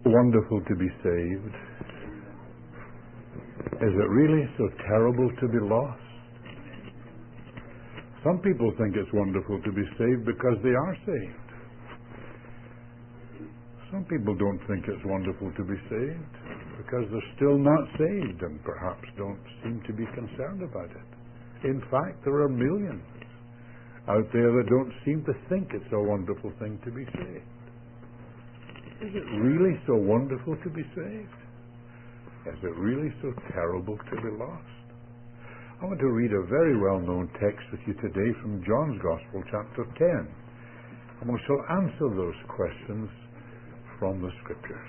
wonderful to be saved? Is it really so terrible to be lost? Some people think it's wonderful to be saved because they are saved. Some people don't think it's wonderful to be saved because they're still not saved and perhaps don't seem to be concerned about it. In fact, there are millions out there that don't seem to think it's a wonderful thing to be saved. Is it really so wonderful to be saved? Is it really so terrible to be lost? I want to read a very well-known text with you today from John's Gospel, chapter 10. And we shall answer those questions from the Scriptures.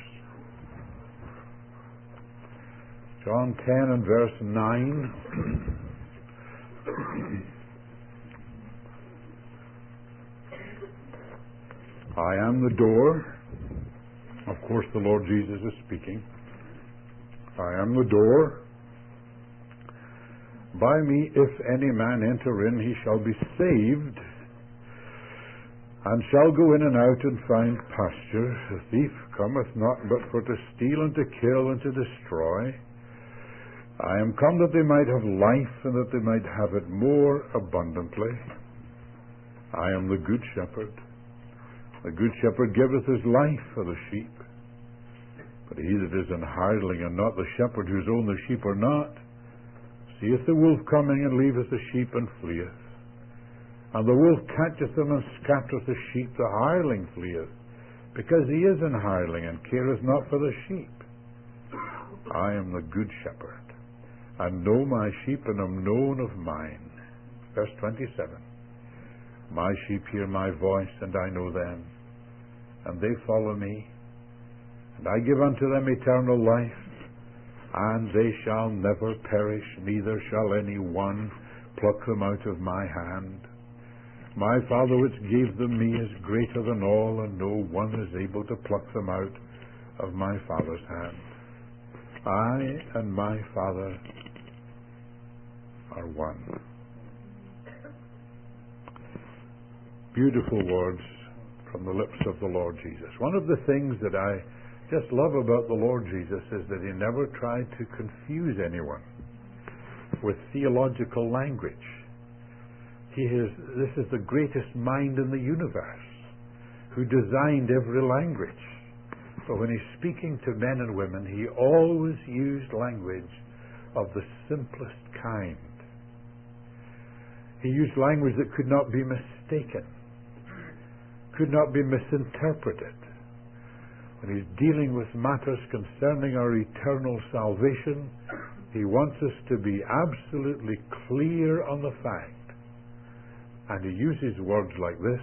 John 10 and verse 9. I am the door. Of course, the Lord Jesus is speaking. I am the door. By me, if any man enter in, he shall be saved, and shall go in and out and find pasture. The thief cometh not but for to steal and to kill and to destroy. I am come that they might have life, and that they might have it more abundantly. I am the good shepherd. The good shepherd giveth his life for the sheep. But he that is an hireling, and not the shepherd whose own the sheep are not, seeth the wolf coming, and leaveth the sheep, and fleeth. And the wolf catcheth them, and scattereth the sheep. The hireling fleeth, because he is an hireling, and careth not for the sheep. I am the good shepherd, and know my sheep, and am known of mine. Verse 27. My sheep hear my voice, and I know them, and they follow me. And I give unto them eternal life, and they shall never perish, neither shall any one pluck them out of my hand. My Father which gave them me is greater than all, and no one is able to pluck them out of my Father's hand. I and my Father are one. Beautiful words from the lips of the Lord Jesus. One of the things that I just love about the Lord Jesus is that he never tried to confuse anyone with theological language. This is the greatest mind in the universe who designed every language. But when he's speaking to men and women, he always used language of the simplest kind. He used language that could not be mistaken, could not be misinterpreted. When he's dealing with matters concerning our eternal salvation, he wants us to be absolutely clear on the fact. And he uses words like this: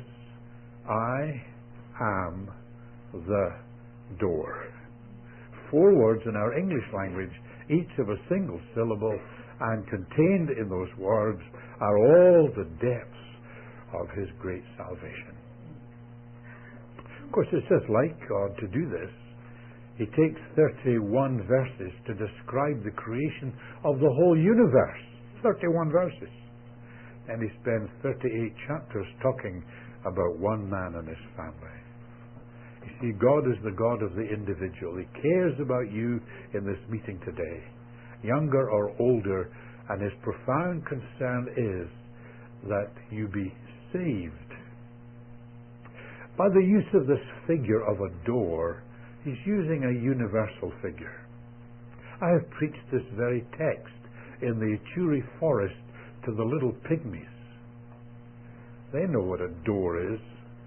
I am the door. 4 words in our English language, each of a single syllable, and contained in those words are all the depths of his great salvation. Of course, it's just like God to do this. He takes 31 verses to describe the creation of the whole universe. 31 verses. And he spends 38 chapters talking about one man and his family. You see, God is the God of the individual. He cares about you in this meeting today, younger or older, and his profound concern is that you be saved. By the use of this figure of a door, he's using a universal figure. I have preached this very text in the Ituri forest to the little pygmies. They know what a door is.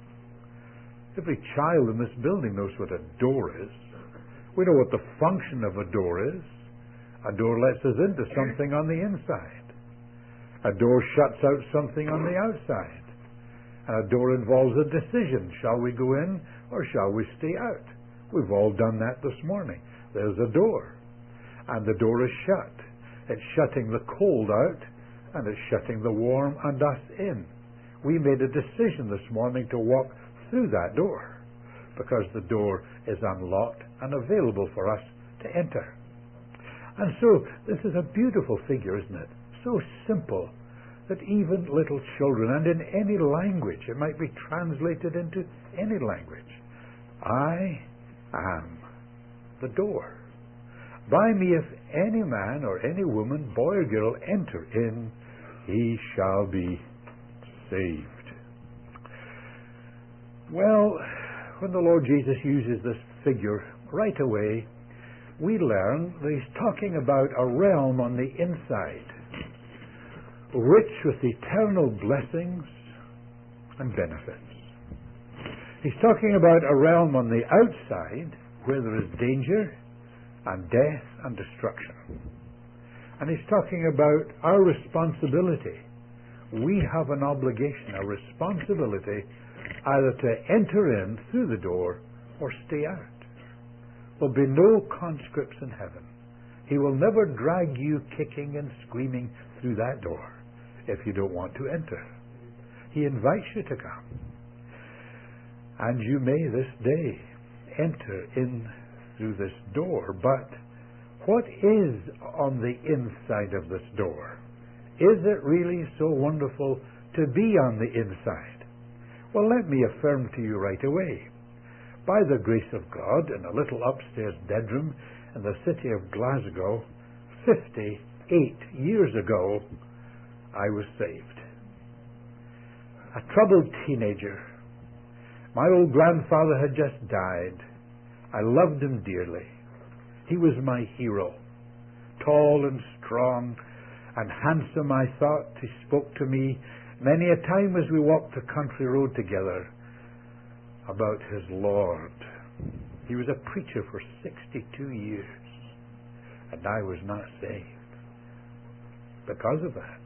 Every child in this building knows what a door is. We know what the function of a door is. A door lets us into something on the inside. A door shuts out something on the outside. And a door involves a decision. Shall we go in or shall we stay out? We've all done that this morning. There's a door. And the door is shut. It's shutting the cold out, and it's shutting the warm and us in. We made a decision this morning to walk through that door because the door is unlocked and available for us to enter. And so this is a beautiful figure, isn't it? So simple that even little children, and in any language, it might be translated into any language. I am the door. By me, if any man or any woman, boy or girl, enter in, he shall be saved. Well, when the Lord Jesus uses this figure right away, we learn that he's talking about a realm on the inside, rich with eternal blessings and benefits. He's talking about a realm on the outside where there is danger and death and destruction. And he's talking about our responsibility. We have an obligation, a responsibility, either to enter in through the door or stay out. There'll be no conscripts in heaven. He will never drag you kicking and screaming through that door if you don't want to enter. He invites you to come. And you may this day enter in through this door. But what is on the inside of this door? Is it really so wonderful to be on the inside? Well, let me affirm to you right away. By the grace of God, in a little upstairs bedroom in the city of Glasgow, 58 years ago, I was saved. A troubled teenager. My old grandfather had just died. I loved him dearly. He was my hero. Tall and strong and handsome, I thought. He spoke to me many a time as we walked the country road together about his Lord. He was a preacher for 62 years, and I was not saved because of that.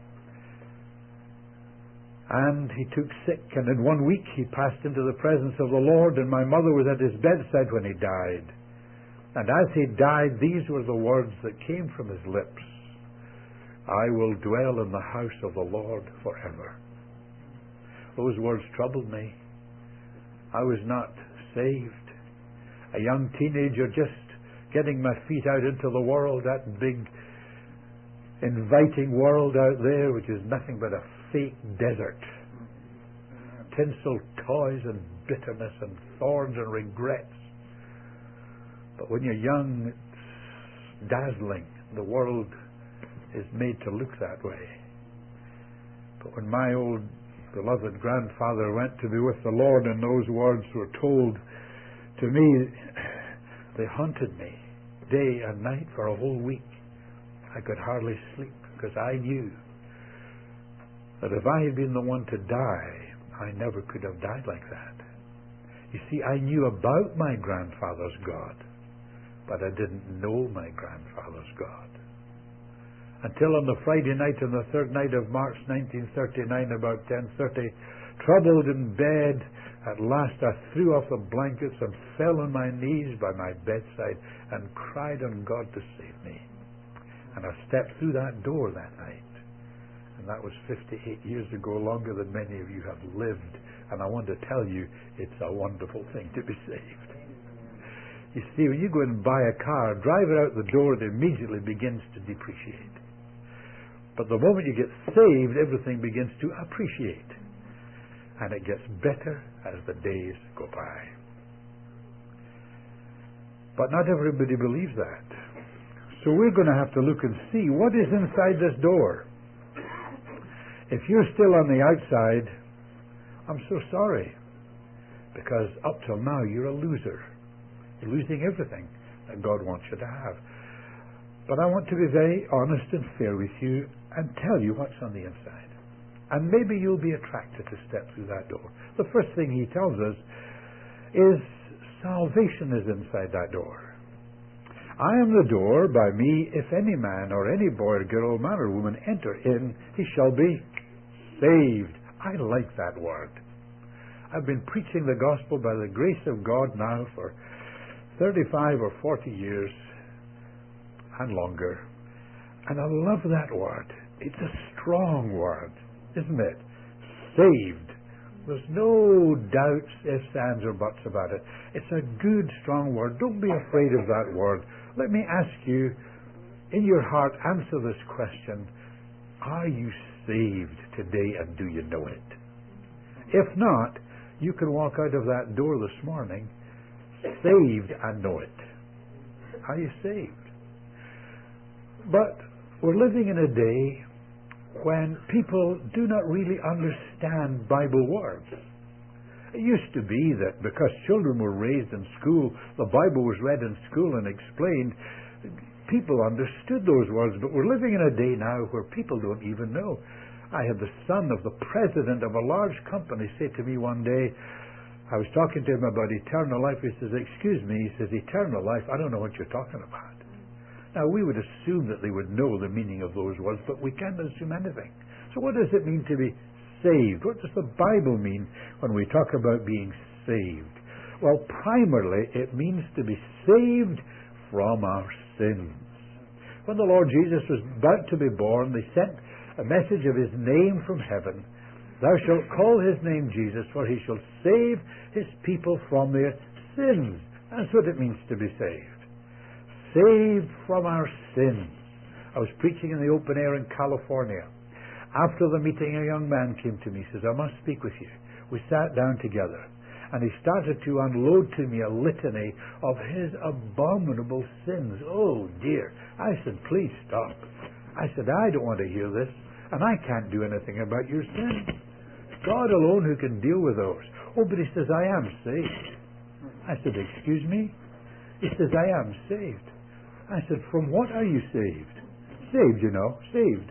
And he took sick, and in 1 week he passed into the presence of the Lord, and my mother was at his bedside when he died. And as he died, these were the words that came from his lips: I will dwell in the house of the Lord forever. Those words troubled me. I was not saved. A young teenager just getting my feet out into the world, that big, inviting world out there, which is nothing but a fake desert. Tinsel toys and bitterness and thorns and regrets. But when you're young, it's dazzling. The world is made to look that way. But when my old beloved grandfather went to be with the Lord and those words were told to me, they haunted me day and night for a whole week. I could hardly sleep because I knew that if I had been the one to die, I never could have died like that. You see, I knew about my grandfather's God, but I didn't know my grandfather's God. Until on the Friday night, on the third night of March 1939, about 10:30, troubled in bed, at last I threw off the blankets and fell on my knees by my bedside and cried on God to save me. And I stepped through that door that night. And that was 58 years ago, longer than many of you have lived. And I want to tell you, it's a wonderful thing to be saved. You see, when you go and buy a car, drive it out the door, it immediately begins to depreciate. But the moment you get saved, everything begins to appreciate. And it gets better as the days go by. But not everybody believes that. So we're going to have to look and see what is inside this door. If you're still on the outside, I'm so sorry. Because up till now, you're a loser. You're losing everything that God wants you to have. But I want to be very honest and fair with you and tell you what's on the inside. And maybe you'll be attracted to step through that door. The first thing he tells us is salvation is inside that door. I am the door. By me, if any man or any boy or girl, man or woman enter in, he shall be saved. I like that word. I've been preaching the gospel by the grace of God now for 35 or 40 years and longer. And I love that word. It's a strong word, isn't it? Saved. There's no doubts, ifs, ands, or buts about it. It's a good, strong word. Don't be afraid of that word. Let me ask you, in your heart, answer this question. Are you saved today, and do you know it? If not, you can walk out of that door this morning saved and know it. Are you saved? But we're living in a day when people do not really understand Bible words. It used to be that because children were raised in school, the Bible was read in school and explained, people understood those words. But we're living in a day now where people don't even know. I had the son of the president of a large company say to me one day, I was talking to him about eternal life. He says, excuse me, he says, eternal life, I don't know what you're talking about. Now, we would assume that they would know the meaning of those words, but we can't assume anything. So what does it mean to be saved? What does the Bible mean when we talk about being saved? Well, primarily, it means to be saved from our sins. When the Lord Jesus was about to be born, they sent a message of His name from heaven. Thou shalt call His name Jesus, for He shall save His people from their sins. That's what it means to be saved. Saved from our sins. I was preaching in the open air in California. After the meeting, a young man came to me. He says, I must speak with you. We sat down together, and he started to unload to me a litany of his abominable sins. Oh, dear. I said, please stop. I said, I don't want to hear this, and I can't do anything about your sins. God alone who can deal with those. Oh, but he says, I am saved. I said, excuse me? He says, I am saved. I said, from what are you saved? Saved, you know, saved.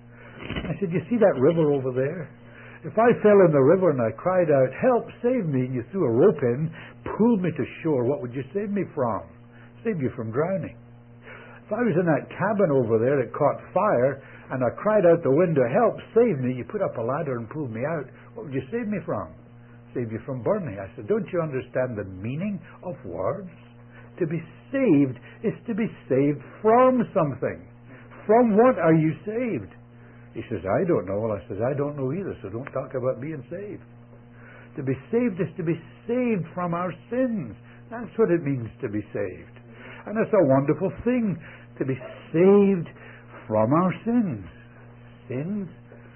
I said, you see that river over there? If I fell in the river and I cried out, help, save me, and you threw a rope in, pulled me to shore, what would you save me from? Save you from drowning. If I was in that cabin over there that caught fire, and I cried out the window, help, save me, you put up a ladder and pulled me out, what would you save me from? Save you from burning. I said, don't you understand the meaning of words? To be saved is to be saved from something. From what are you saved? He says, I don't know. Well, I says, I don't know either, so don't talk about being saved. To be saved is to be saved from our sins. That's what it means to be saved. And it's a wonderful thing to be saved from our sins. Sins?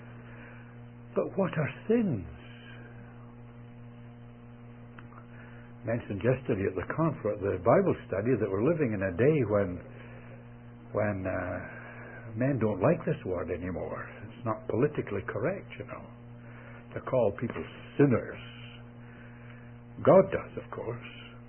But what are sins? I mentioned yesterday at the conference, the Bible study, that we're living in a day when men don't like this word anymore. It's not politically correct, you know, to call people sinners. God does, of course.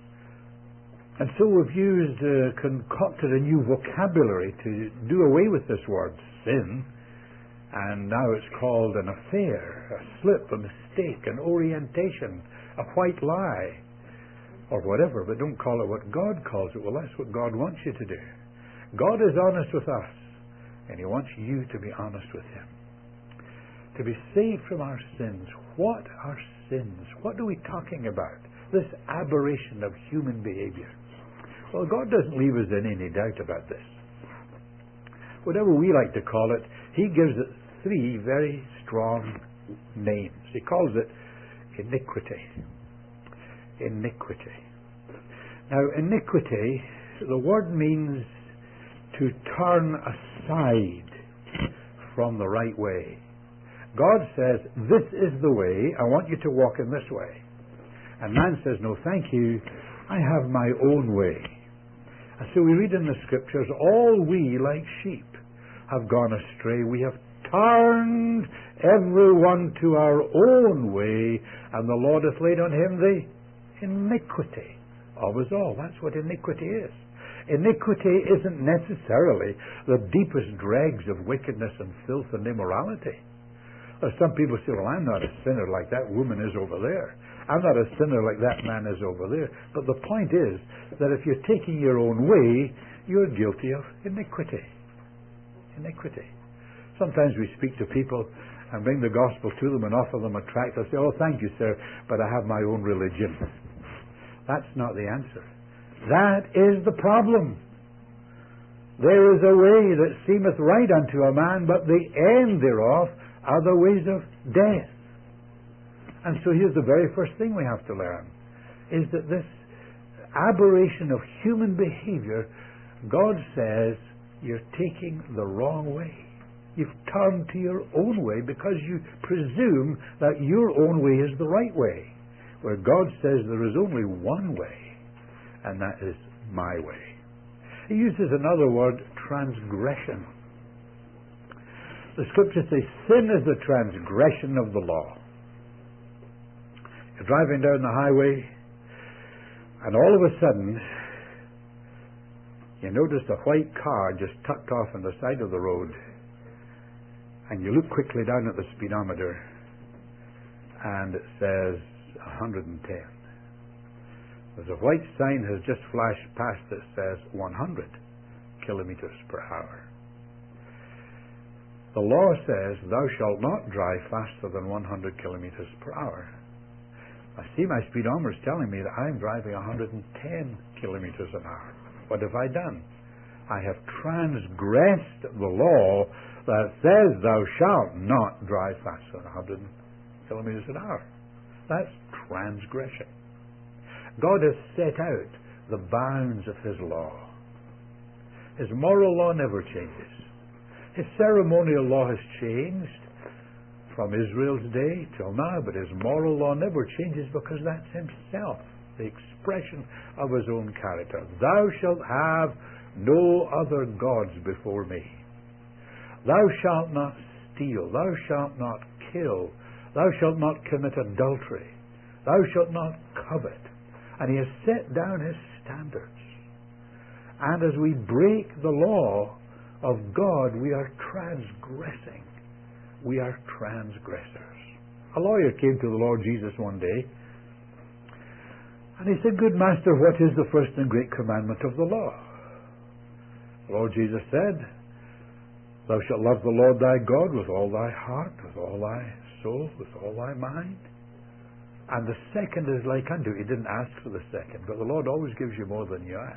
And so we've concocted a new vocabulary to do away with this word, sin, and now it's called an affair, a slip, a mistake, an orientation, a white lie, or whatever, but don't call it what God calls it. Well, that's what God wants you to do. God is honest with us, and He wants you to be honest with Him. To be saved from our sins. What are sins? What are we talking about? This aberration of human behavior. Well, God doesn't leave us in any doubt about this. Whatever we like to call it, He gives it three very strong names. He calls it iniquity. Iniquity. Now, iniquity, the word means to turn aside from the right way. God says, this is the way, I want you to walk in this way. And man says, no, thank you, I have my own way. And so we read in the Scriptures, all we like sheep have gone astray. We have turned everyone to our own way, and the Lord hath laid on Him the iniquity of us all. That's what iniquity is. Iniquity isn't necessarily the deepest dregs of wickedness and filth and immorality. Some people say, well, I'm not a sinner like that woman is over there. I'm not a sinner like that man is over there. But the point is that if you're taking your own way, you're guilty of iniquity. Iniquity. Sometimes we speak to people and bring the gospel to them and offer them a tract. They'll say, oh, thank you, sir, but I have my own religion. That's not the answer. That is the problem. There is a way that seemeth right unto a man, but the end thereof are the ways of death. And so here's the very first thing we have to learn, is that this aberration of human behavior, God says, you're taking the wrong way. You've turned to your own way because you presume that your own way is the right way, where God says there is only one way, and that is my way. He uses another word, transgression. The Scriptures say sin is the transgression of the law. You're driving down the highway, and all of a sudden, you notice a white car just tucked off on the side of the road, and you look quickly down at the speedometer, and it says 110. There's a white sign has just flashed past that says 100 kilometers per hour. The law says, thou shalt not drive faster than 100 kilometers per hour. I see my speedometer is telling me that I'm driving 110 kilometers an hour. What have I done? I have transgressed the law that says thou shalt not drive faster than 100 kilometers an hour. That's transgression. God has set out the bounds of His law. His moral law never changes. His ceremonial law has changed from Israel's day till now, but His moral law never changes because that's Himself, the expression of His own character. Thou shalt have no other gods before me. Thou shalt not steal. Thou shalt not kill. Thou shalt not commit adultery. Thou shalt not covet. And He has set down His standards. And as we break the law of God, we are transgressing. We are transgressors. A lawyer came to the Lord Jesus one day, and he said, Good Master, what is the first and great commandment of the law? The Lord Jesus said, Thou shalt love the Lord thy God with all thy heart, with all thy soul, with all thy mind. And the second is like unto it. He didn't ask for the second, but the Lord always gives you more than you ask.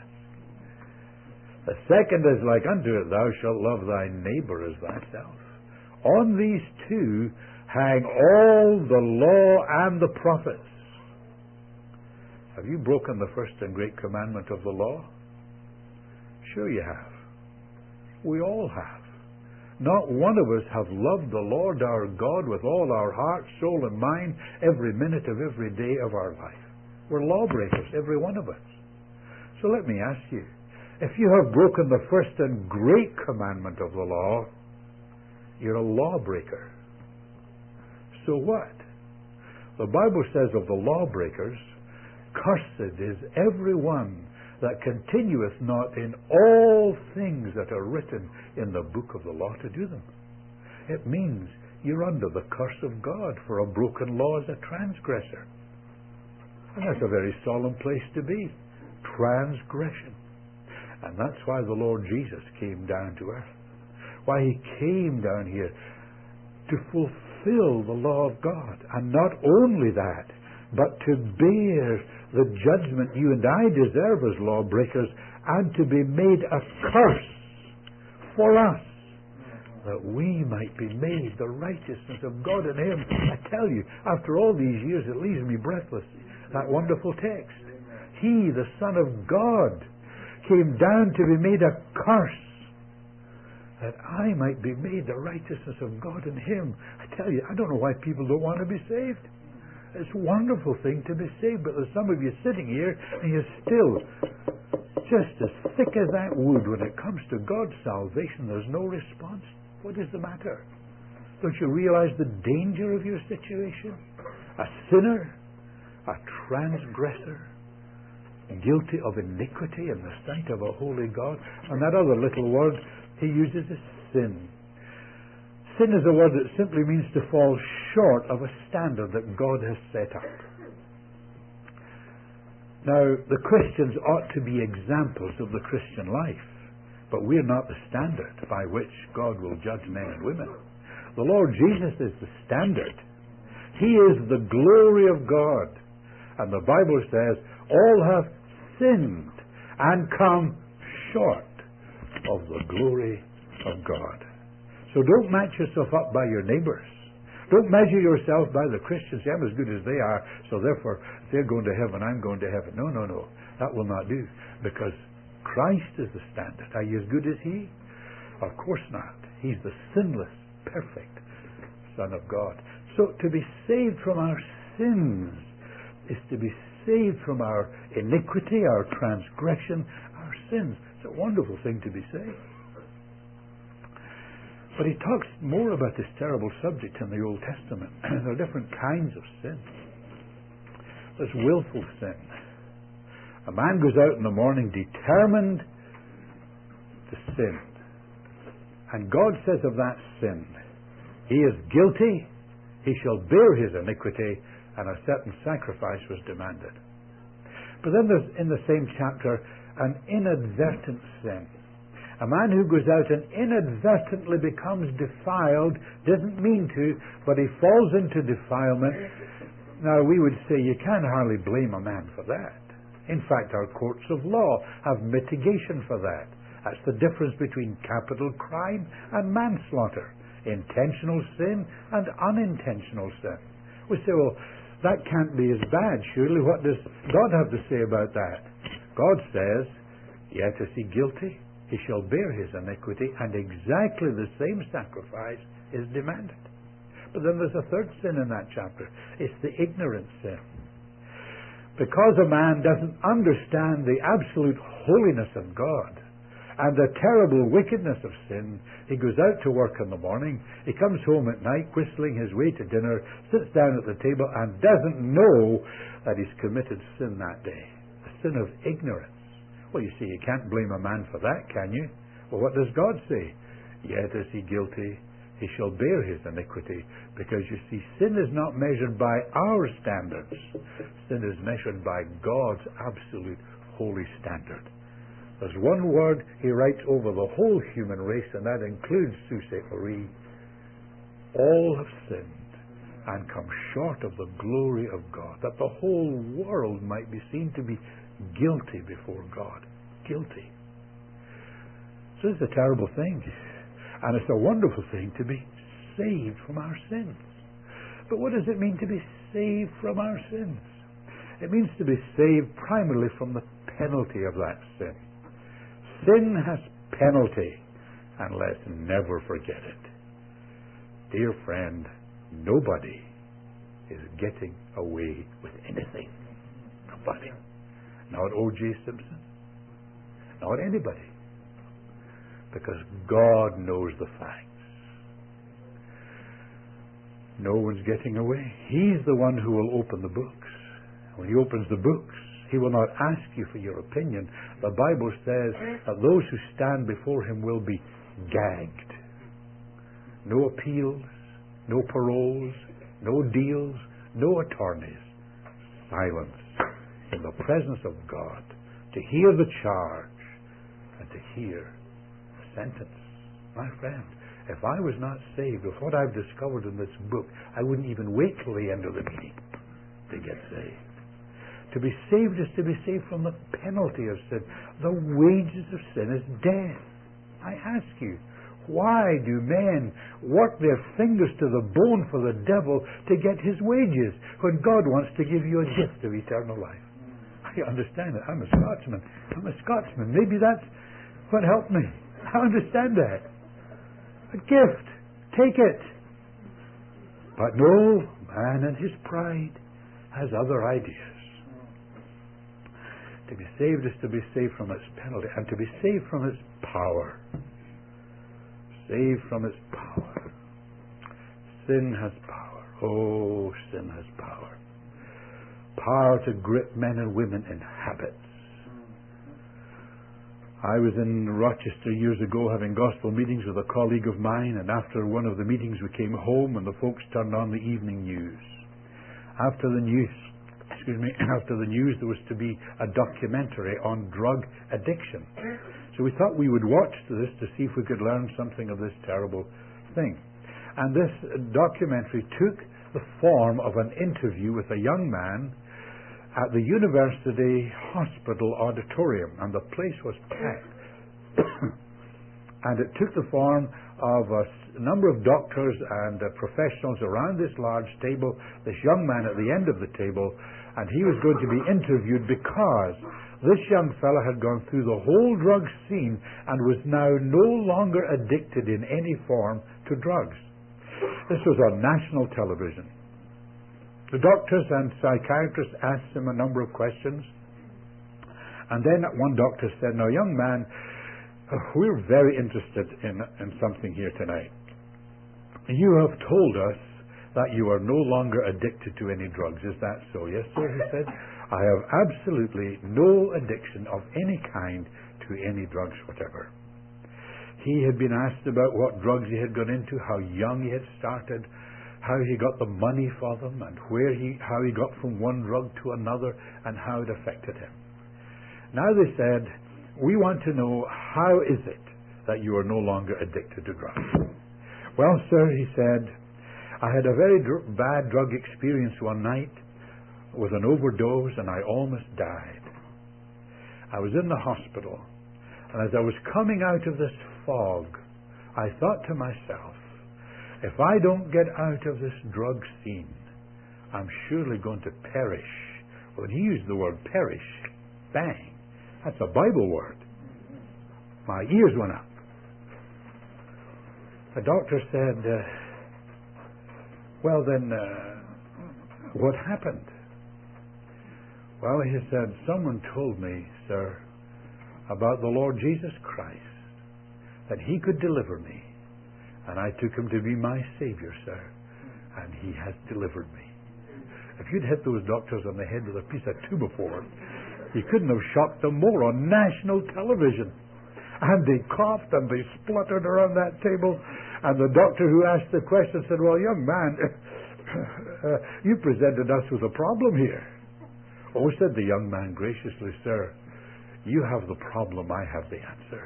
The second is like unto it, thou shalt love thy neighbor as thyself. On these two hang all the law and the prophets. Have you broken the first and great commandment of the law? Sure you have. We all have. Not one of us have loved the Lord our God with all our heart, soul, and mind every minute of every day of our life. We're lawbreakers, every one of us. So let me ask you, if you have broken the first and great commandment of the law, you're a lawbreaker. So what? The Bible says of the lawbreakers, Cursed is every one that continueth not in all things that are written in the book of the law to do them. It means you're under the curse of God, for a broken law is a transgressor. And that's a very solemn place to be. Transgression. And that's why the Lord Jesus came down to earth. Why He came down here to fulfill the law of God. And not only that, but to bear the judgment you and I deserve as lawbreakers, and to be made a curse for us, that we might be made the righteousness of God in Him. I tell you, after all these years, it leaves me breathless. That wonderful text. He, the Son of God, came down to be made a curse, that I might be made the righteousness of God in Him. I tell you, I don't know why people don't want to be saved. It's a wonderful thing to be saved, but there's some of you sitting here and you're still just as thick as that wood when it comes to God's salvation. There's no response. What is the matter? Don't you realize the danger of your situation? A sinner, a transgressor, guilty of iniquity in the sight of a holy God. And that other little word he uses is sin. Sin is a word that simply means to fall short of a standard that God has set up. Now, the Christians ought to be examples of the Christian life, but we're not the standard by which God will judge men and women. The Lord Jesus is the standard. He is the glory of God. And the Bible says, all have sinned and come short of the glory of God. So don't match yourself up by your neighbors. Don't measure yourself by the Christians. I'm as good as they are, so therefore, if they're going to heaven, I'm going to heaven. No. That will not do. Because Christ is the standard. Are you as good as He? Of course not. He's the sinless, perfect Son of God. So to be saved from our sins is to be saved from our iniquity, our transgression, our sins. It's It's a wonderful thing to be saved. But he talks more about this terrible subject in the Old Testament. There are different kinds of sin. There's willful sin. A man goes out in the morning determined to sin. And God says of that sin, he is guilty, he shall bear his iniquity, and a certain sacrifice was demanded. But then there's, in the same chapter, an inadvertent sin. A man who goes out and inadvertently becomes defiled, doesn't mean to, but he falls into defilement. Now, we would say you can't hardly blame a man for that. In fact, our courts of law have mitigation for that. That's the difference between capital crime and manslaughter, intentional sin and unintentional sin. We say, well, that can't be as bad, surely. What does God have to say about that? God says, yet is he guilty, he shall bear his iniquity, and exactly the same sacrifice is demanded. But then there's a third sin in that chapter. It's the ignorant sin. Because a man doesn't understand the absolute holiness of God and the terrible wickedness of sin, he goes out to work in the morning, he comes home at night whistling his way to dinner, sits down at the table and doesn't know that he's committed sin that day. The sin of ignorance. Well, you see, you can't blame a man for that, can you? Well, what does God say? Yet is he guilty, he shall bear his iniquity. Because, you see, sin is not measured by our standards. Sin is measured by God's absolute holy standard. There's one word he writes over the whole human race, and that includes Susephori. All have sinned and come short of the glory of God, that the whole world might be seen to be guilty before God. Guilty. So it's a terrible thing. And it's a wonderful thing to be saved from our sins. But what does it mean to be saved from our sins? It means to be saved primarily from the penalty of that sin. Sin has penalty, and let's never forget it. Dear friend, nobody is getting away with anything. Nobody. Not O.J. Simpson. Not anybody. Because God knows the facts. No one's getting away. He's the one who will open the books. When he opens the books, he will not ask you for your opinion. The Bible says that those who stand before him will be gagged. No appeals, no paroles, no deals, no attorneys. Silence in the presence of God to hear the charge and to hear the sentence. My friend, if I was not saved with what I've discovered in this book, I wouldn't even wait till the end of the meeting to get saved. To be saved is to be saved from the penalty of sin. The wages of sin is death. I ask you, why do men work their fingers to the bone for the devil to get his wages when God wants to give you a gift of eternal life? I understand it. I'm a Scotsman. Maybe that's what helped me. I understand that. A gift. Take it. But no, man in his pride has other ideas. To be saved is to be saved from its penalty and to be saved from its power. Saved from its power. Sin has power. Oh, sin has power. Power to grip men and women in habits. I was in Rochester years ago having gospel meetings with a colleague of mine, and after one of the meetings we came home and the folks turned on the evening news. After the news there was to be a documentary on drug addiction. So we thought we would watch this to see if we could learn something of this terrible thing. And this documentary took the form of an interview with a young man at the university hospital auditorium, and the place was packed. And it took the form of a number of doctors and professionals around this large table, this young man at the end of the table, and he was going to be interviewed because this young fellow had gone through the whole drug scene and was now no longer addicted in any form to drugs. This was on national television. The doctors and psychiatrists asked him a number of questions. And then one doctor said, "Now, young man, We're very interested in something here tonight. You have told us that you are no longer addicted to any drugs. Is that so? Yes, sir, he said. I have absolutely no addiction of any kind to any drugs whatever. He had been asked about what drugs he had gone into, how young he had started, how he got the money for them, and how he got from one drug to another, and how it affected him. Now they said, we want to know, how is it that you are no longer addicted to drugs? Well, sir, he said, I had a very bad drug experience one night with an overdose, and I almost died. I was in the hospital, and as I was coming out of this fog, I thought to myself, if I don't get out of this drug scene, I'm surely going to perish. When he used the word perish, bang, that's a Bible word. My ears went up. The doctor said, well then, what happened? Well, he said, someone told me, sir, about the Lord Jesus Christ, that he could deliver me. And I took him to be my Savior, sir. And he has delivered me. If you'd hit those doctors on the head with a piece of 2x4, you couldn't have shocked them more on national television. And they coughed and they spluttered around that table. And the doctor who asked the question said, well, young man, you presented us with a problem here. Oh, said the young man graciously, sir, you have the problem, I have the answer.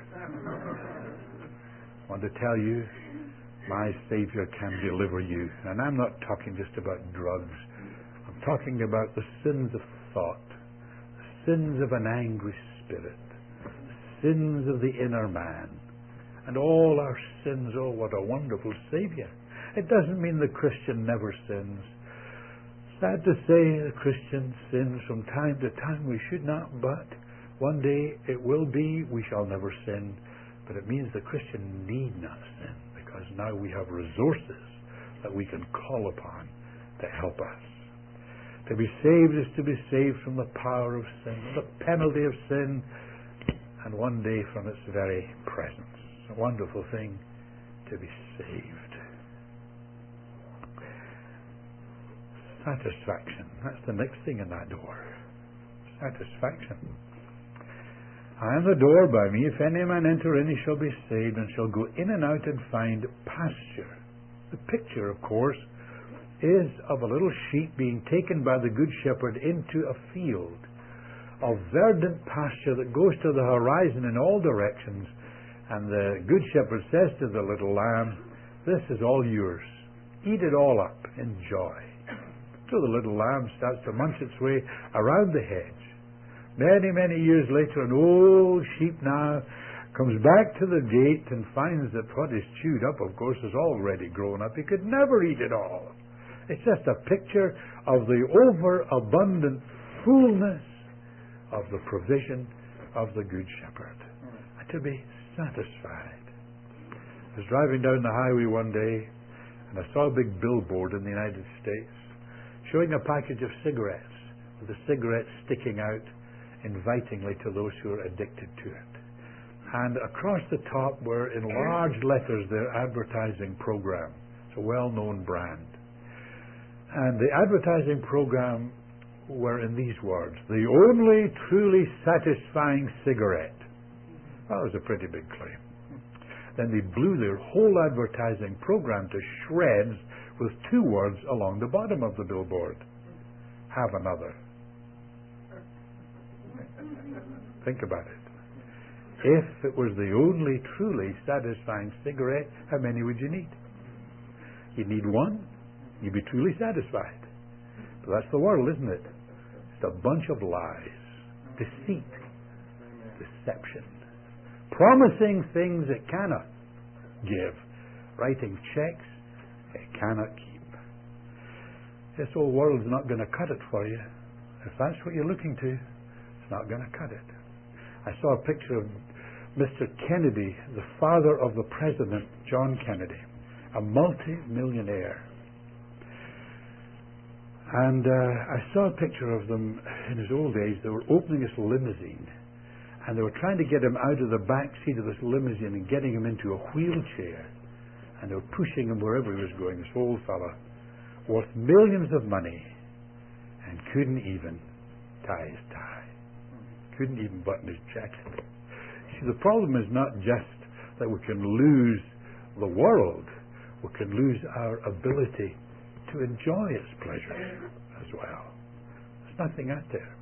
I want to tell you, my Savior can deliver you. And I'm not talking just about drugs. I'm talking about the sins of thought, the sins of an angry spirit, the sins of the inner man, and all our sins. Oh, what a wonderful Savior. It doesn't mean the Christian never sins. Sad to say, the Christian sins from time to time. We should not, but one day it will be, we shall never sin. But it means the Christian need not sin, because now we have resources that we can call upon to help us. To be saved is to be saved from the power of sin, the penalty of sin, and one day from its very presence. It's a wonderful thing to be saved. Satisfaction. That's the next thing in that door. Satisfaction. I am the door. By me, if any man enter in, he shall be saved, and shall go in and out and find pasture. The picture, of course, is of a little sheep being taken by the Good Shepherd into a field of verdant pasture that goes to the horizon in all directions. And the Good Shepherd says to the little lamb, this is all yours. Eat it all up. Enjoy. So the little lamb starts to munch its way around the hedge. Many, many years later, an old sheep now comes back to the gate and finds that what is chewed up, of course, is already grown up. He could never eat it all. It's just a picture of the overabundant fullness of the provision of the Good Shepherd. And to be satisfied. I was driving down the highway one day, and I saw a big billboard in the United States showing a package of cigarettes, with the cigarettes sticking out invitingly to those who are addicted to it. And across the top were, in large letters, their advertising program. It's a well-known brand. And the advertising program were in these words, the only truly satisfying cigarette. Well, that was a pretty big claim. Then they blew their whole advertising program to shreds with two words along the bottom of the billboard. Have another. Think about it. If it was the only truly satisfying cigarette, how many would you need? You'd need one. You'd be truly satisfied. But that's the world, isn't it? It's a bunch of lies, deceit, deception, promising things it cannot give, writing checks it cannot keep. This old world's not going to cut it for you. If that's what you're looking to, it's not going to cut it. I saw a picture of Mr. Kennedy, the father of the president, John Kennedy, a multi-millionaire. And I saw a picture of them in his old age. They were opening his limousine. And they were trying to get him out of the back seat of this limousine and getting him into a wheelchair. And they were pushing him wherever he was going. This old fella, worth millions of money, and couldn't even tie his tie. Couldn't even button his jacket. See, the problem is not just that we can lose the world. We can lose our ability to enjoy its pleasure as well. There's nothing out there.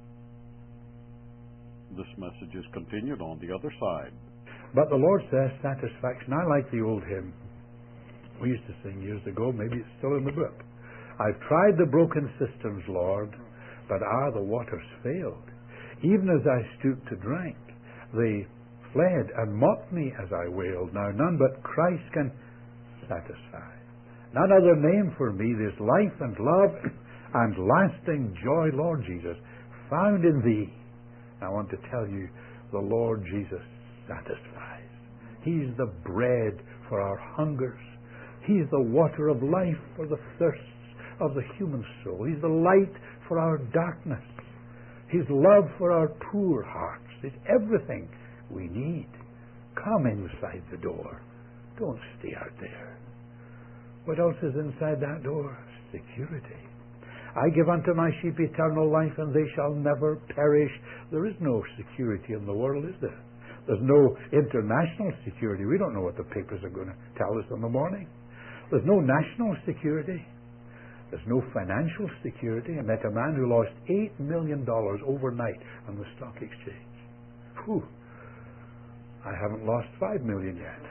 This message is continued on the other side. But the Lord says satisfaction. I like the old hymn we used to sing years ago. Maybe it's still in the book. I've tried the broken systems, Lord, but the waters failed. Even as I stooped to drink, they fled and mocked me as I wailed. Now none but Christ can satisfy. None other name for me. There's life and love and lasting joy, Lord Jesus, found in Thee. I want to tell you, the Lord Jesus satisfies. He's the bread for our hungers. He's the water of life for the thirsts of the human soul. He's the light for our darkness. His love for our poor hearts. It's everything we need. Come inside the door. Don't stay out there. What else is inside that door? Security. I give unto my sheep eternal life, and they shall never perish. There is no security in the world, is there? There's no international security. We don't know what the papers are going to tell us in the morning. There's no national security. There's no financial security. I met a man who lost $8 million overnight on the stock exchange. Whew. I haven't lost $5 million yet.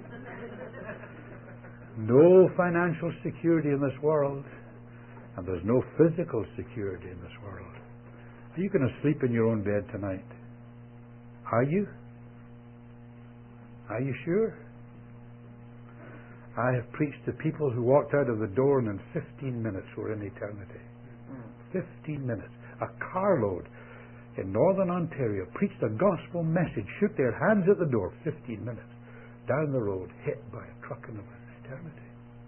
No financial security in this world. And there's no physical security in this world. Are you going to sleep in your own bed tonight? Are you? Are you sure? I have preached to people who walked out of the door and in 15 minutes were in eternity. 15 minutes. A carload in Northern Ontario preached a gospel message, shook their hands at the door, 15 minutes. Down the road, hit by a truck in eternity.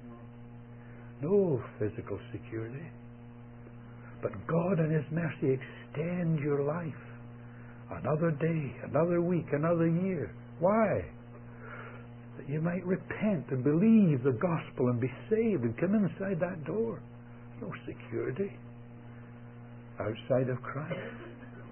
No physical security. But God in His mercy extends your life. Another day, another week, another year. Why? That you might repent and believe the gospel and be saved and come inside that door. No security outside of Christ.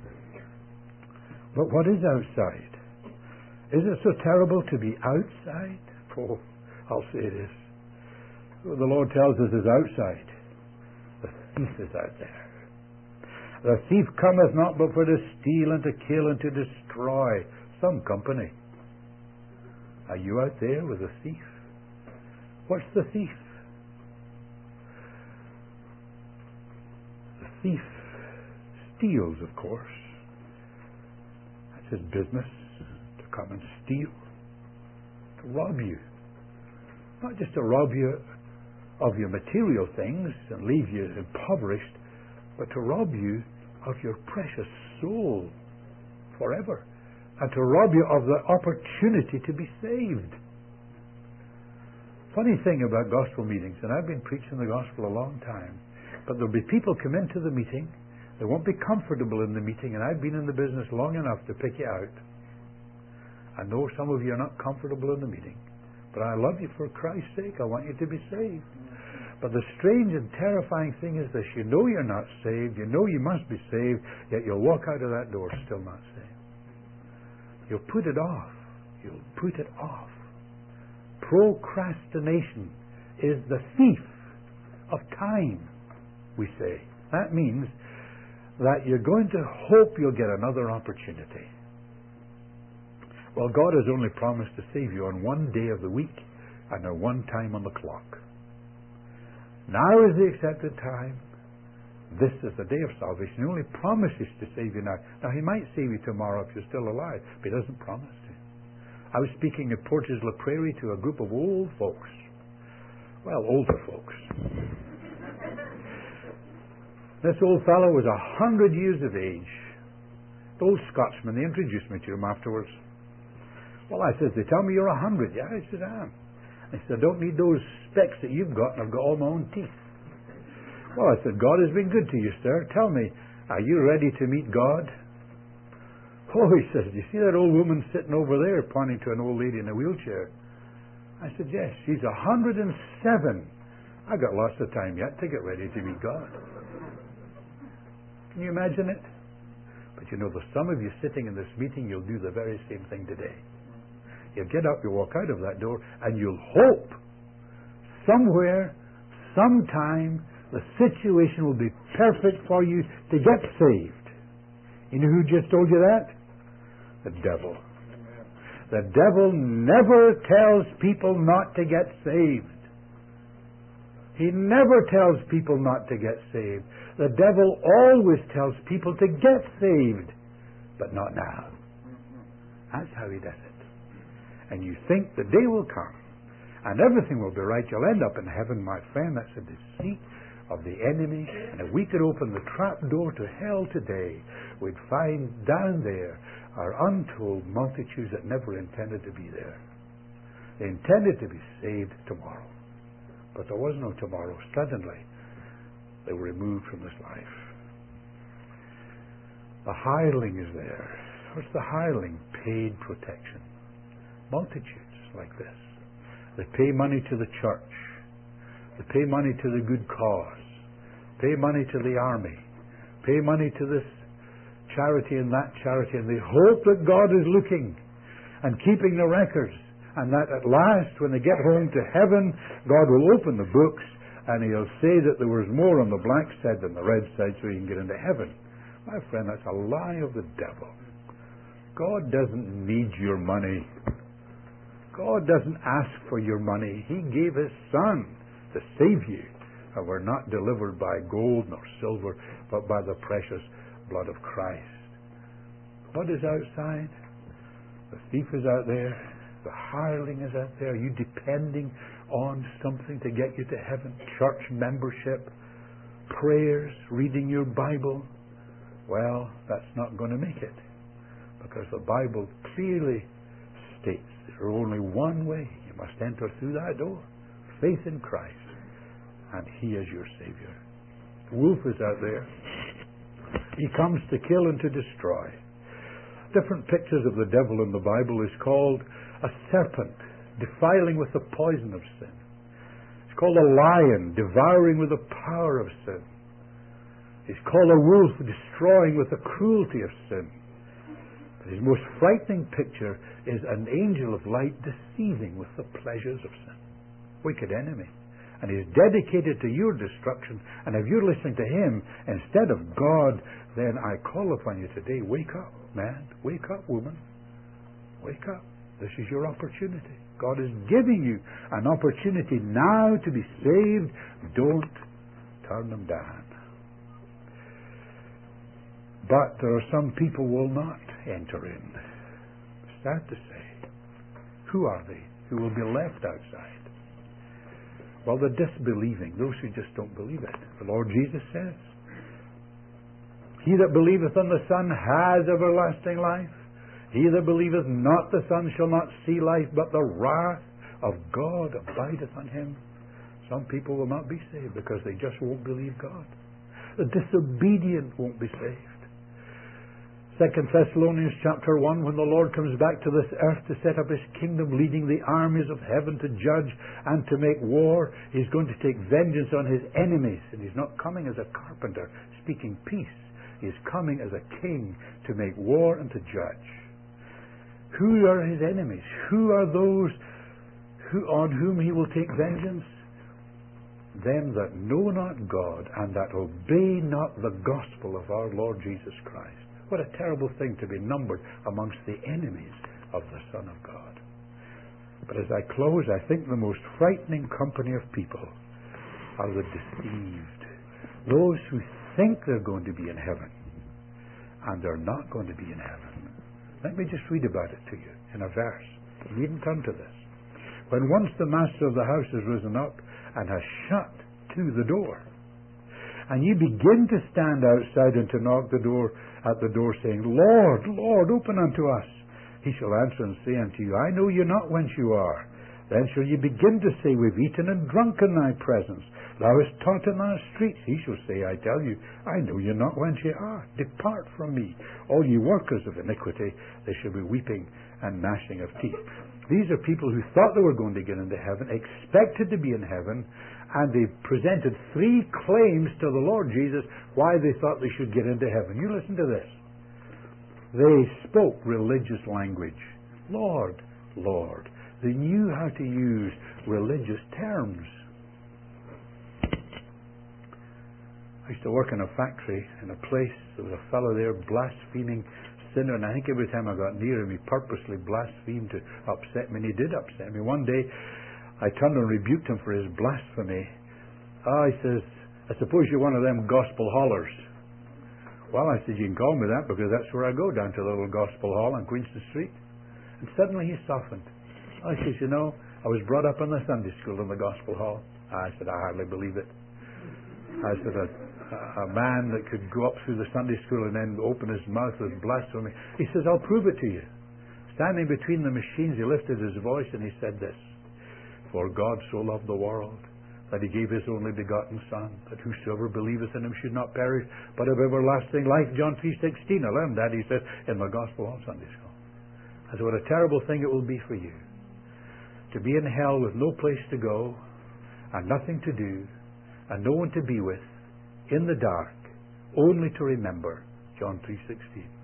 But what is outside? Is it so terrible to be outside? Oh, I'll say this. The Lord tells us is outside. The thief is out there. The thief cometh not but for to steal and to kill and to destroy. Some company. Are you out there with a thief? What's the thief? The thief steals, of course. That's his business, to come and steal, to rob you. Not just to rob you of your material things and leave you impoverished, but to rob you of your precious soul forever, and to rob you of the opportunity to be saved. Funny thing about gospel meetings, and I've been preaching the gospel a long time, but there'll be people come into the meeting, they won't be comfortable in the meeting, and I've been in the business long enough to pick you out. I know some of you are not comfortable in the meeting, but I love you for Christ's sake. I want you to be saved. But the strange and terrifying thing is this. You know you're not saved. You know you must be saved, yet you'll walk out of that door still not saved. You'll put it off. You'll put it off. Procrastination is the thief of time, we say. That means that you're going to hope you'll get another opportunity. Well, God has only promised to save you on one day of the week and at one time on the clock. Now is the accepted time. This is the day of salvation. He only promises to save you now. Now, He might save you tomorrow if you're still alive, but He doesn't promise to. I was speaking at Portage La Prairie to a group of old folks. Well, older folks. This old fellow was 100 years of age. The old Scotsman, they introduced me to him afterwards. Well, I said, they tell me you're 100. Yeah, I said, I am. I said, I don't need those specs that you've got, and I've got all my own teeth. Well, I said, God has been good to you, sir. Tell me, are you ready to meet God? Oh, he says, do you see that old woman sitting over there, pointing to an old lady in a wheelchair? I said, yes, she's 107. I've got lots of time yet to get ready to meet God. Can you imagine it? But you know, there's some of you sitting in this meeting, you'll do the very same thing today. You'll get up, you'll walk out of that door, and you'll hope somewhere, sometime, the situation will be perfect for you to get saved. You know who just told you that? The devil. The devil never tells people not to get saved. He never tells people not to get saved. The devil always tells people to get saved, but not now. That's how he does it. And you think the day will come, and everything will be right. You'll end up in heaven, my friend. That's a deceit of the enemy. And if we could open the trap door to hell today, we'd find down there are untold multitudes that never intended to be there. They intended to be saved tomorrow. But there was no tomorrow. Suddenly, they were removed from this life. The hireling is there. What's the hireling? Paid protection. Multitudes like this. They pay money to the church. They pay money to the good cause. Pay money to the army. Pay money to this charity and that charity. And they hope that God is looking and keeping the records. And that at last, when they get home to heaven, God will open the books and He'll say that there was more on the black side than the red side so you can get into heaven. My friend, that's a lie of the devil. God doesn't need your money. God doesn't ask for your money. He gave His Son to save you. And we're not delivered by gold nor silver, but by the precious blood of Christ. What is outside? The thief is out there. The hireling is out there. Are you depending on something to get you to heaven? Church membership, prayers, reading your Bible? Well, that's not going to make it. Because the Bible clearly states there's only one way. You must enter through that door. Faith in Christ. And He is your Savior. The wolf is out there. He comes to kill and to destroy. Different pictures of the devil in the Bible is called a serpent, defiling with the poison of sin. It's called a lion, devouring with the power of sin. It's called a wolf, destroying with the cruelty of sin. But his most frightening picture is an angel of light deceiving with the pleasures of sin. Wicked enemy. And he's dedicated to your destruction. And if you're listening to him instead of God, then I call upon you today, wake up, man. Wake up, woman. Wake up. This is your opportunity. God is giving you an opportunity now to be saved. Don't turn them down. But there are some people who will not enter in. Sad to say. Who are they who will be left outside? Well, the disbelieving, those who just don't believe it. The Lord Jesus says, He that believeth on the Son has everlasting life. He that believeth not the Son shall not see life, but the wrath of God abideth on him. Some people will not be saved because they just won't believe God. The disobedient won't be saved. 2 Thessalonians chapter 1, when the Lord comes back to this earth to set up His kingdom, leading the armies of heaven to judge and to make war, He's going to take vengeance on His enemies. And He's not coming as a carpenter speaking peace. He's coming as a king to make war and to judge. Who are His enemies? Who are those on whom He will take vengeance? Them that know not God and that obey not the gospel of our Lord Jesus Christ. What a terrible thing to be numbered amongst the enemies of the Son of God. But as I close, I think the most frightening company of people are the deceived. Those who think they're going to be in heaven and they're not going to be in heaven. Let me just read about it to you in a verse. You needn't turn to this. When once the master of the house has risen up and has shut to the door, and you begin to stand outside and to knock at the door, saying, Lord, Lord, open unto us. He shall answer and say unto you, I know you not whence you are. Then shall ye begin to say, We've eaten and drunk in thy presence. Thou hast taught in thy streets. He shall say, I tell you, I know you not whence ye are. Depart from me, all ye workers of iniquity. They shall be weeping and gnashing of teeth. These are people who thought they were going to get into heaven, expected to be in heaven, and they presented 3 claims to the Lord Jesus why they thought they should get into heaven. You listen to this. They spoke religious language. Lord, Lord. They knew how to use religious terms. I used to work in a factory in a place. There was a fellow there, blaspheming sinner, and I think every time I got near him, he purposely blasphemed to upset me, and he did upset me. One day, I turned and rebuked him for his blasphemy. He says, I suppose you're one of them gospel hollers. Well, I said, you can call me that because that's where I go, down to the little gospel hall on Queenston Street. And suddenly he softened. I says, you know, I was brought up in the Sunday school in the gospel hall. I said, I hardly believe it. I said, a man that could go up through the Sunday school and then open his mouth with blasphemy. He says, I'll prove it to you. Standing between the machines, he lifted his voice and he said this, For God so loved the world that he gave his only begotten Son, that whosoever believeth in him should not perish, but have everlasting life. John 3:16. I learned that, he said, in the gospel hall Sunday school. I said, what a terrible thing it will be for you to be in hell with no place to go and nothing to do and no one to be with, in the dark, only to remember John 3:16.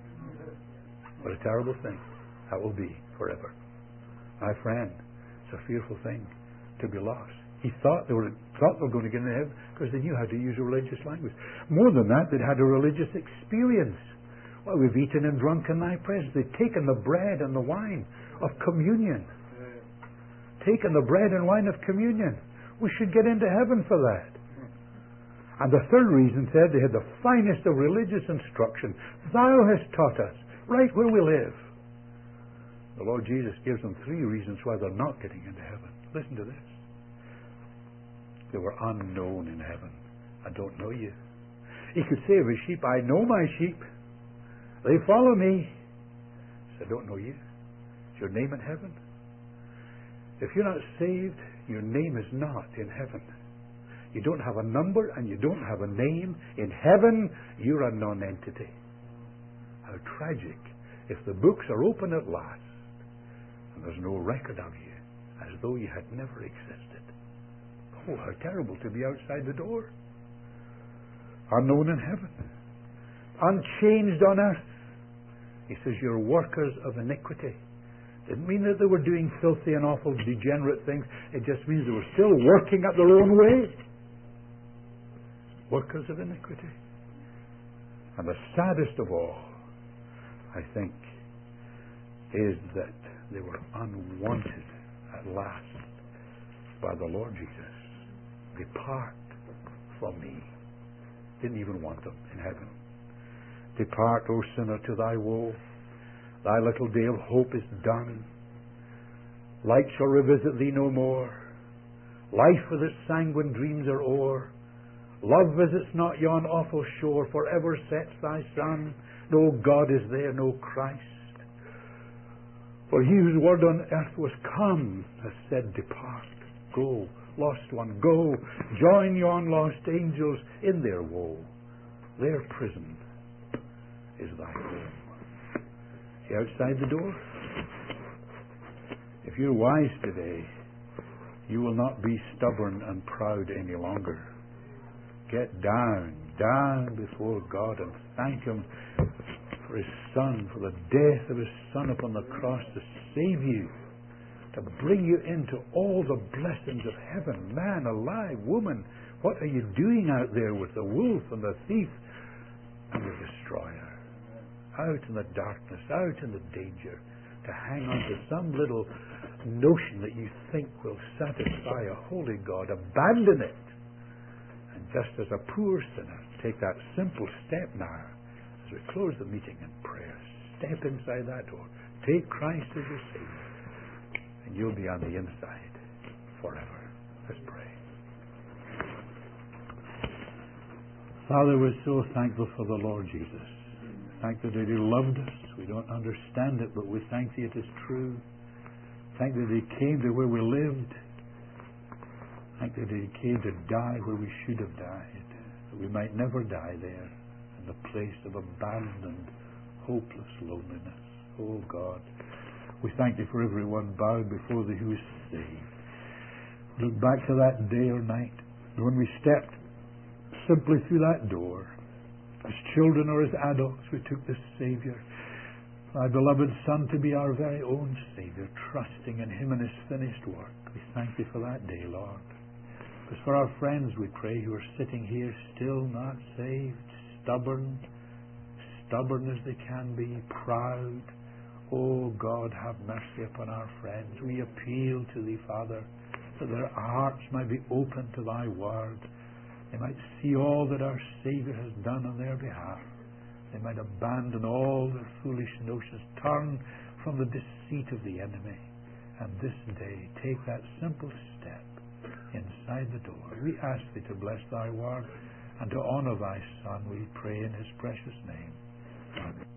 What a terrible thing that will be forever. My friend, it's a fearful thing to be lost. He thought they were going to get into heaven because they knew how to use a religious language. More than that, they'd had a religious experience. Well, we've eaten and drunk in thy presence. They'd taken the bread and the wine of communion. Taken the bread and wine of communion. We should get into heaven for that. And the third reason said they had the finest of religious instruction. Thou hast taught us, right where we live. The Lord Jesus gives them 3 reasons why they're not getting into heaven. Listen to this. They were unknown in heaven. I don't know you. He could say of his sheep, I know my sheep. They follow me. He said, I don't know you. Is your name in heaven? If you're not saved, your name is not in heaven. You don't have a number and you don't have a name. In heaven, you're a non-entity. How tragic if the books are open at last and there's no record of you, as though you had never existed. Oh, how terrible to be outside the door. Unknown in heaven. Unchanged on earth. He says, you're workers of iniquity. Didn't mean that they were doing filthy and awful, degenerate things. It just means they were still working at their own way. Workers of iniquity. And the saddest of all, I think, is that they were unwanted at last by the Lord Jesus. Depart from me. Didn't even want them in heaven. Depart, O sinner, to thy woe. Thy little day of hope is done. Light shall revisit thee no more. Life with its sanguine dreams are o'er. Love visits not yon awful shore. Forever sets thy sun. No God is there, no Christ. For he whose word on earth was come has said, Depart, go, lost one, go. Join yon lost angels in their woe. Their prison is thy home. See outside the door? If you're wise today, you will not be stubborn and proud any longer. Get down before God and thank Him for His Son, for the death of His Son upon the cross to save you, to bring you into all the blessings of heaven. Man alive, woman, what are you doing out there with the wolf and the thief and the destroyer? Out in the darkness, out in the danger, to hang on to some little notion that you think will satisfy a holy God. Abandon it. And just as a poor sinner, take that simple step now as we close the meeting in prayer. Step inside that door. Take Christ as your Savior. And you'll be on the inside forever. Let's pray. Father, we're so thankful for the Lord Jesus. Thank you that He loved us. We don't understand it, but we thank Thee it is true. Thank Thee that He came to where we lived. Thank Thee that He came to die where we should have died, that we might never die there, in the place of abandoned, hopeless loneliness. Oh God, we thank Thee for everyone bowed before Thee who is saved. Look back to that day or night when we stepped simply through that door. As children or as adults, we took the Savior, Thy beloved Son, to be our very own Savior, trusting in Him and His finished work. We thank Thee for that day, Lord. Because for our friends, we pray, who are sitting here still not saved, stubborn as they can be, proud. Oh God, have mercy upon our friends. We appeal to Thee, Father, that their hearts might be open to Thy word. They might see all that our Savior has done on their behalf. They might abandon all their foolish notions, turn from the deceit of the enemy, and this day take that simple step inside the door. We ask Thee to bless Thy word and to honor Thy Son, we pray in His precious name. Amen.